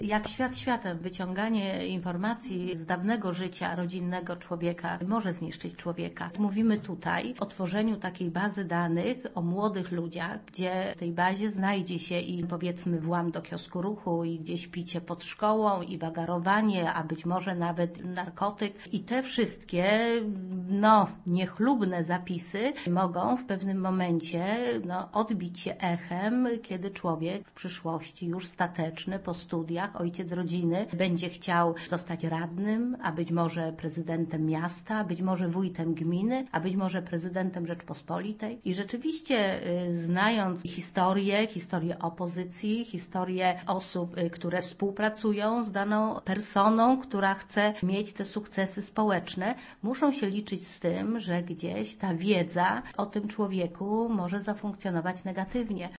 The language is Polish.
Jak świat światem, wyciąganie informacji z dawnego życia rodzinnego człowieka może zniszczyć człowieka. Mówimy tutaj o tworzeniu takiej bazy danych o młodych ludziach, gdzie w tej bazie znajdzie się i powiedzmy włam do kiosku ruchu, i gdzieś picie pod szkołą, i bagarowanie, a być może nawet narkotyk. I te wszystkie, niechlubne zapisy mogą w pewnym momencie odbić się echem, kiedy człowiek w przyszłości już stateczny, po studiach, ojciec rodziny, będzie chciał zostać radnym, a być może prezydentem miasta, a być może wójtem gminy, a być może prezydentem Rzeczpospolitej. I rzeczywiście znając historię opozycji, historię osób, które współpracują z daną personą, która chce mieć te sukcesy społeczne, muszą się liczyć z tym, że gdzieś ta wiedza o tym człowieku może zafunkcjonować negatywnie.